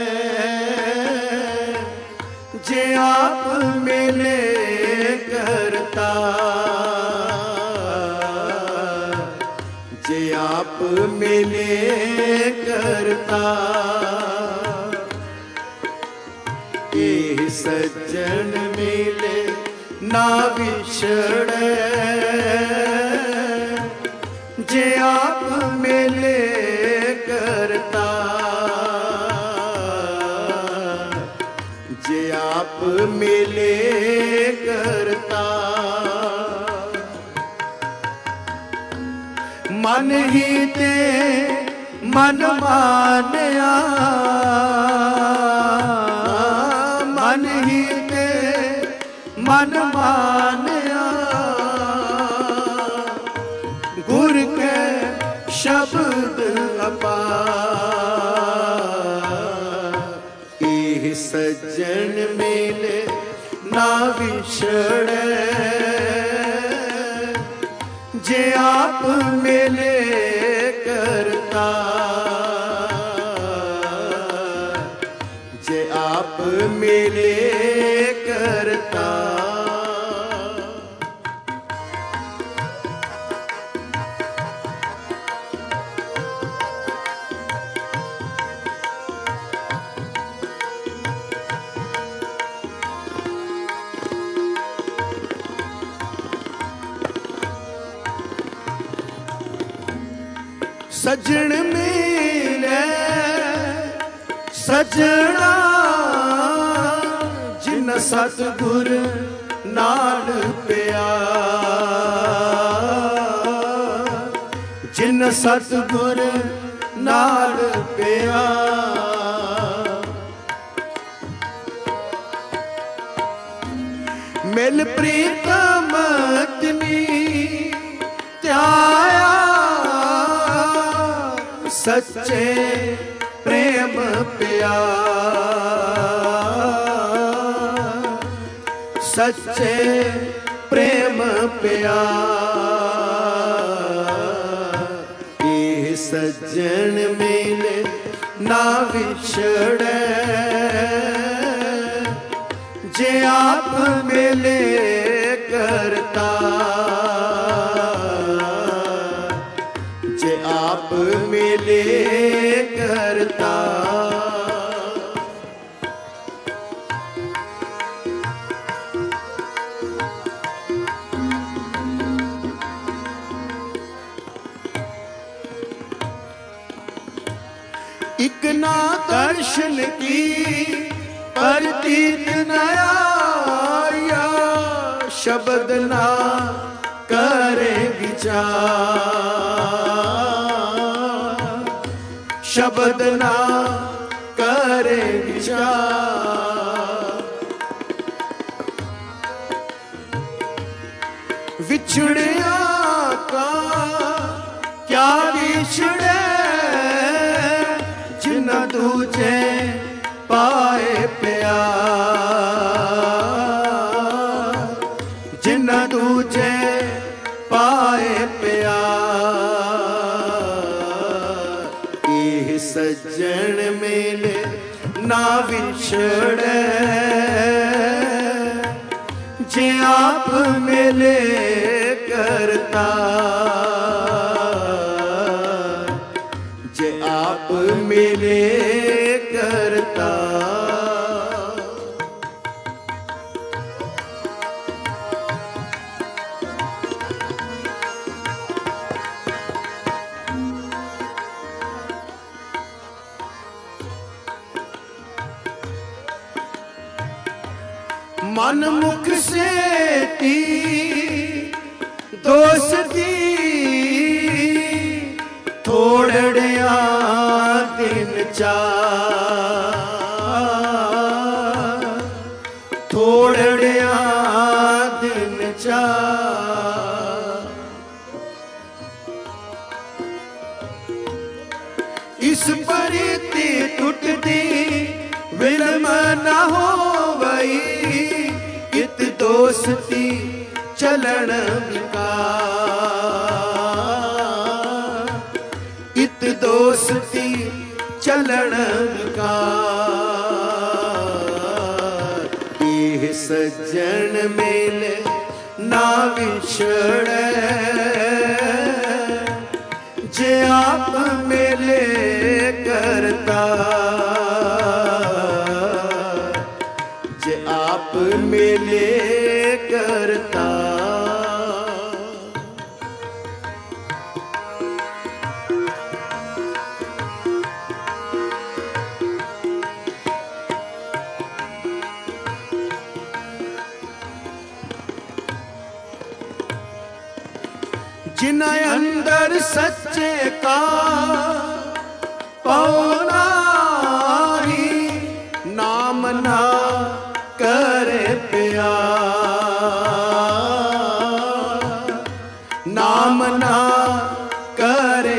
जे आप मिले करता। जे आप मिले करता। एह सज्जन मिले ना विछड़े। जे आप मिले करता। जे आप मिले करता। मन ही ते मन मानया। मन ही ते मन मानया। गुर के शब्द अपार। एह सज्जन मिले ना विछड़े। जे आप मिले करता। जे आप मिले करता। सजन मिले सजना। जिन सतगुर नाल पिया। जिन सतगुर नाल पिया। मिल प्रीतम तिनी त्याया। सच्चे प्रेम पिया। सच्चे प्रेम पिया। एह सज्जन मिले ना विछड़े। जे आप मिले करता। जे आप मिले करता। इक ना दर्शन की प्रतीत नया। शब्द ना करे विचार, शब्द ना करे विचार। विछड़िया का क्या विछड़े, जिन दूजे पाए प्यार, जिन दूजे पाए प्यार। एह सज्जन मेले ना विछड़े, जे आप मेले करता, जे आप मेले करता। मन मुख से ती दोस्ती, थोड़िया दिन चार, थोड़िया दिन चार। इस परीति टूटती विलम न हो वही, इत दोस्ती चलन विकार, इत दोस्ती चलन विकार। एह सज्जन मेले ना विछड़े, जे आप मेले करता, जे आप मेले करता। जिन अंदर सच्चे का पौनारी, नाम ना करे प्यार, नाम ना करे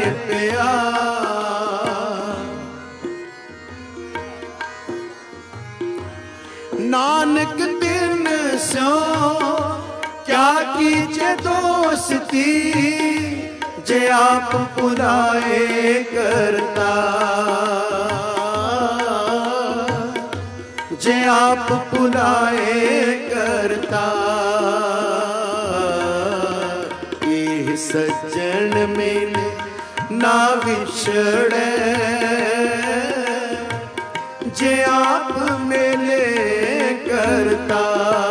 प्यार। नानक दिन स्यो क्या कीजे दोस्ती, जे आप पुराए करता, जे आप पुराए करता। एह सज्जन मेले ना विछड़े, जे आप मेले करता,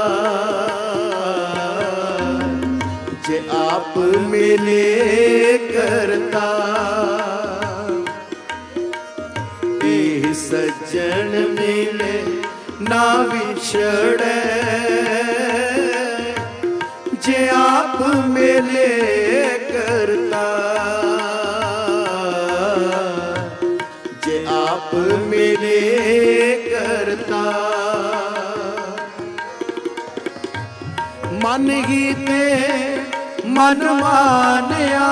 जे आप मेले करता। एह सज्जन मेले ना विछड़े, जे आप मेले करता, जे आप मेले करता। मन ही ते मन मानिया,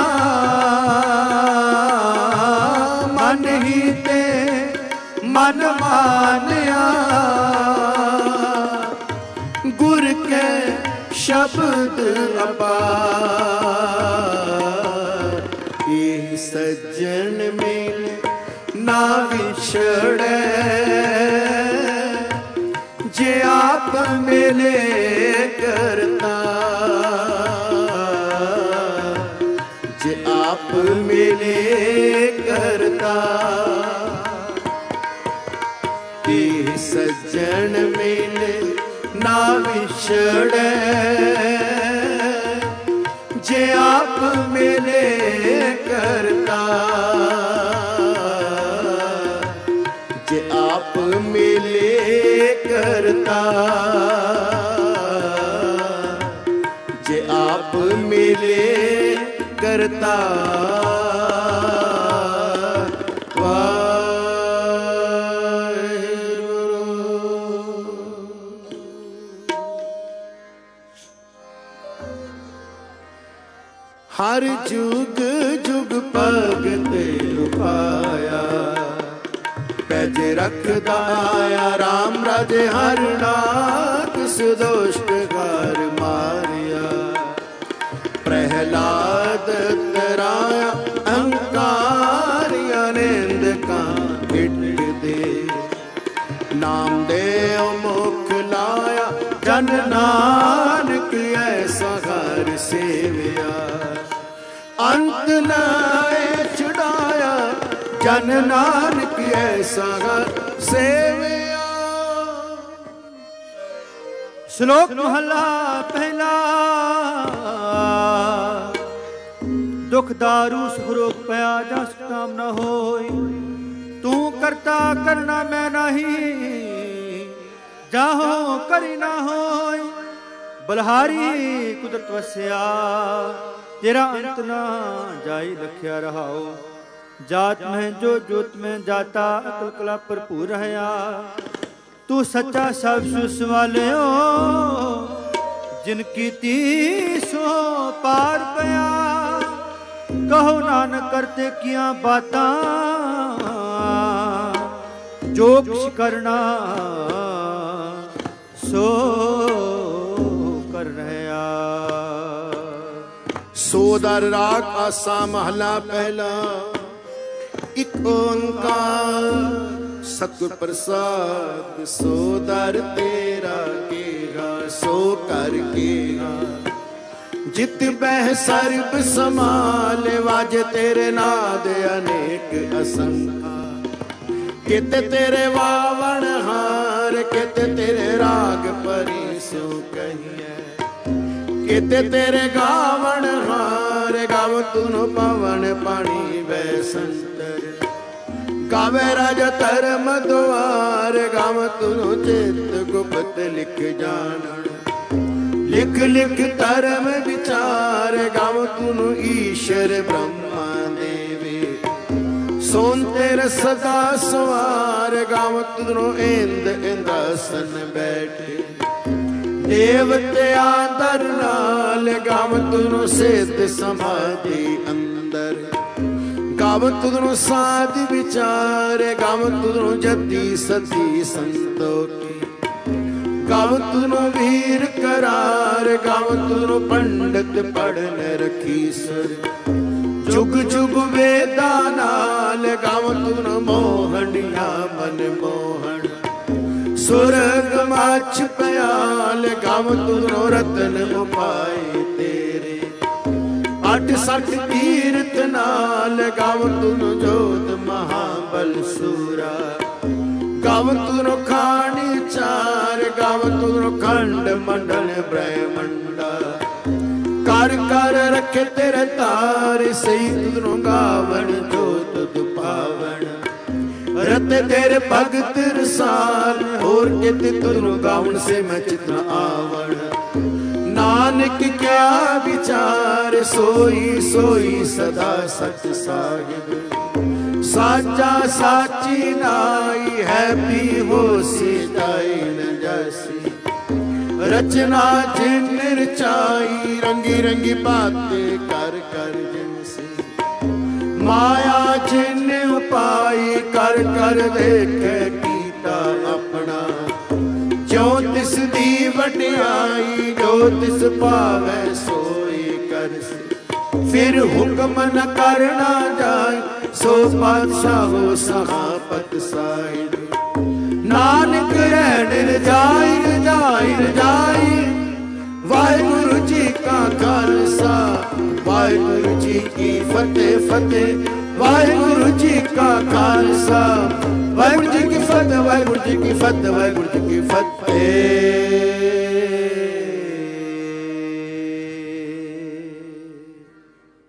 मन ही ते मन मानिया, गुर के शब्द अपार। एह सज्जन मेले ना विछड़े, जे आप मेले करता, जे आप मेले करता। एह सज्जन मेले ना विछड़े, जे आप मेले करता, जे आप मेले करता, जे आप मेले करता हर जुग जुग भगत लुभाया पैज रखदा आया राम राजे हर नाथ सुदुष्ट घर मारिया प्रहलाद तराया अहंकारिया निंद का हिट दे नाम दे मुख लाया जन नानक ऐसा घर सेविया अंत नाए छुड़ाया जन नानक ऐसा घर सेविया। श्लोक महला पहला। दुख दारू सुखरोग पया जस काम न होय तू करता करना मैं नहीं जाहो करी ना होय बलहारी कुदरत वस्या तेरा अंत ना जाई लख्या रहाओ जात में जो जोत में जाता अकल कला भरपूर रहया तू सच्चा सब सुस वाले हो जिनकी तीसो पार पया कहो नानक करते किया बाता जो कुछ करना सो कर रहया। सोदर राग आसा महला पहला। एक ओंकार सतगुर प्रसाद सोदर तेरा केगा सो कर केगा जित बह सर्ब समाल वाज तेरे नाद अनेक असंख्या कित तेरे वावण हार कित तेरे राग परिसो कहिए कित तेरे गावण हार गाव तुनो पवन पानी बैसंतर गावे राजा धर्म द्वार गाव तुनो चित गुप्त लिख जानन लिख लिख धर्म विचार गाव तुनो ईश्वर ब्रह्मा देवी सोन तेरे सदा सवार गाव तुनो इंद इंदासन बैठे देवते आदर नाल गाव तुनो सिद्ध समाधि अंदर गाव तुनो साध विचार गाव तुनो जति सती संतोखी गाव तुनो वीर करार गाव तुनो पंडित पढ़न रखी सर जुग जुग वेदा नाल गाव तुनो मोहनिया मन मोहन सुरग माछ प्याल गाव तुनो रतन उपाय तेरे अठ सठ तीर्थ नाल गाव तुनो जोत महाबल सूरा गाव तुनो खानी चार गाव तुनो खंड मंडल ब्रह्मंडा कर कर रखे तेरे तार सही तुनो गावन जोत तुद पावन रत तेरे भगत रसाल और कित तुनो गावन से मैं चित आवण नानक क्या विचार सोई सोई सदा सच साहिब साचा साची नाई है भी हो सीताई न जैसी रचना जिन रचाई रंगी रंगी बातें कर कर जिनसे माया जिन उपाई कर कर देख कीता अपना जो तिस दी वडियाई जो तिस पावे सोई कर फिर हुक्म न करना जाए सो पातशाह हो सहापत साहिब नानक रहन जाई रजाई रजाई वाहिगुरु जी का खालसा वाहिगुरु जी की फतेह फतेह वाहिगुरु जी का खालसा वाहिगुरु जी की फतेह वाहिगुरु जी की फतेह वाहिगुरु जी की फतेह।